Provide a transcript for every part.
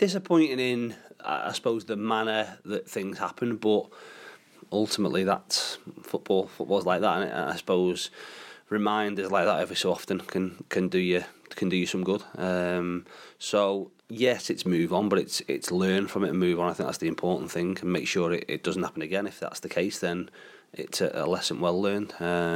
disappointing in, I suppose, the manner that things happen, but ultimately that's football. Football's like that, and I suppose reminders like that every so often can do you some good. So yes, it's move on, but it's learn from it and move on. I think that's the important thing, and make sure it doesn't happen again. If that's the case, then it's a lesson well learned.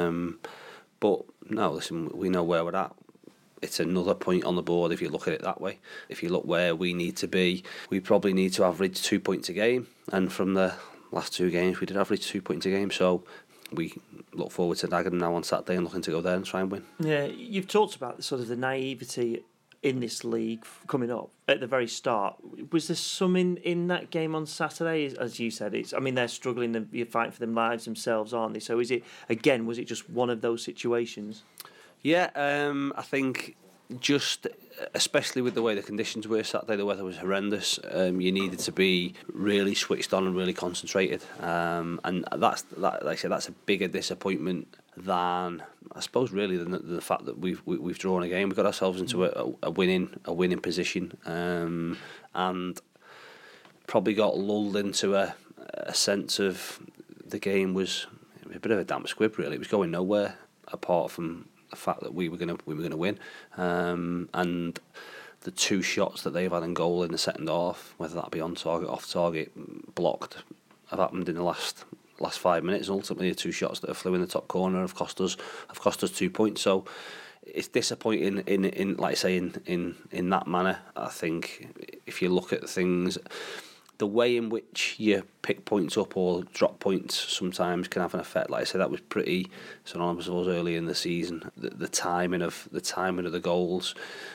But no, listen, we know where we're at. It's another point on the board if you look at it that way. If you look where we need to be, we probably need to average 2 points a game, and from the last 2 games we did average 2 points a game, so we look forward to Dagenham now on Saturday and looking to go there and try and win. Yeah, you've talked about sort of the naivety in this league coming up at the very start. Was there some in that game on Saturday? As you said, they're struggling, you're fighting for their lives themselves, aren't they? So was it just one of those situations? Yeah, I think just especially with the way the conditions were Saturday, the weather was horrendous. You needed to be really switched on and really concentrated, and that's like I said, that's a bigger disappointment than I suppose really the fact that we've drawn a game. We got ourselves into a winning position, and probably got lulled into a sense of the game was a bit of a damp squib. Really, it was going nowhere apart from the fact that we were going to win, and the 2 shots that they've had in goal in the second half, whether that be on target, off target, blocked, have happened in the last 5 minutes. And ultimately, the 2 shots that flew in the top corner have cost us 2 points. So it's disappointing in like I say in that manner. I think if you look at things, the way in which you pick points up or drop points sometimes can have an effect. Like I said, that was pretty synonymous with us early in the season. The timing of the goals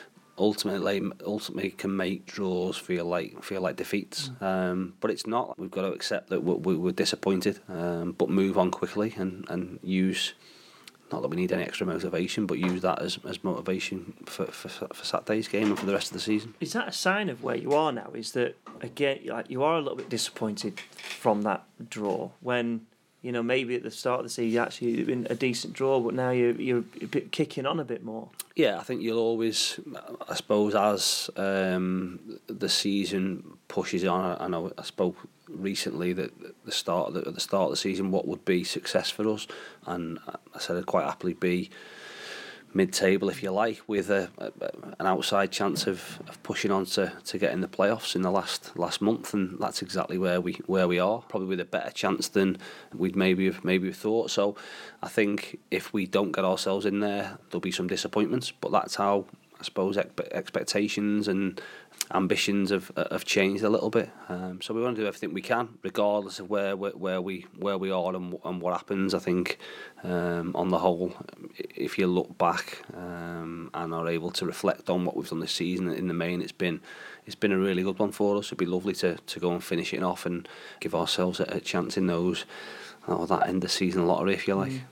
ultimately can make draws feel like defeats. But it's not. We've got to accept that we're disappointed, but move on quickly and use. Not that we need any extra motivation, but use that as motivation for Saturday's game and for the rest of the season. Is that a sign of where you are now? Is that, again, like you are a little bit disappointed from that draw when, maybe at the start of the season actually it's been a decent draw, but now you're a bit kicking on a bit more? Yeah, I think you'll always, I suppose, as the season pushes on. I spoke recently that at the start of the season, what would be success for us, and I said I'd quite happily be mid-table, if you like, with an outside chance of pushing on to get in the playoffs in the last month, and that's exactly where we are, probably with a better chance than we'd maybe have thought. So I think if we don't get ourselves in there, there'll be some disappointments, but that's how I suppose expectations and ambitions have changed a little bit. So we want to do everything we can, regardless of where we are and what happens. I think on the whole, if you look back and are able to reflect on what we've done this season, in the main, it's been a really good one for us. It'd be lovely to go and finish it off and give ourselves a chance in that end of season lottery, if you like.